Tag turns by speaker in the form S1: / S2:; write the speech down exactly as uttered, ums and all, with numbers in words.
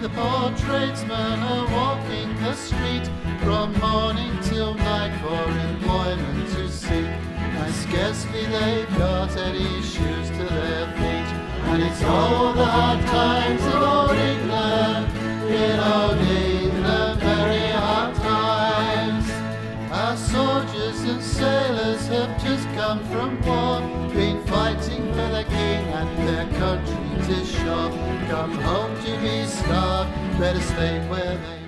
S1: the poor tradesmen are walking the street from morning till night for employment to seek, and scarcely they've got any shoes to their feet. And it's all the hard times of old England, in old England, very hard times. Our soldiers and sailors have just come from war, been fighting for their king and their country to shore. Come home to be starved, better stay where they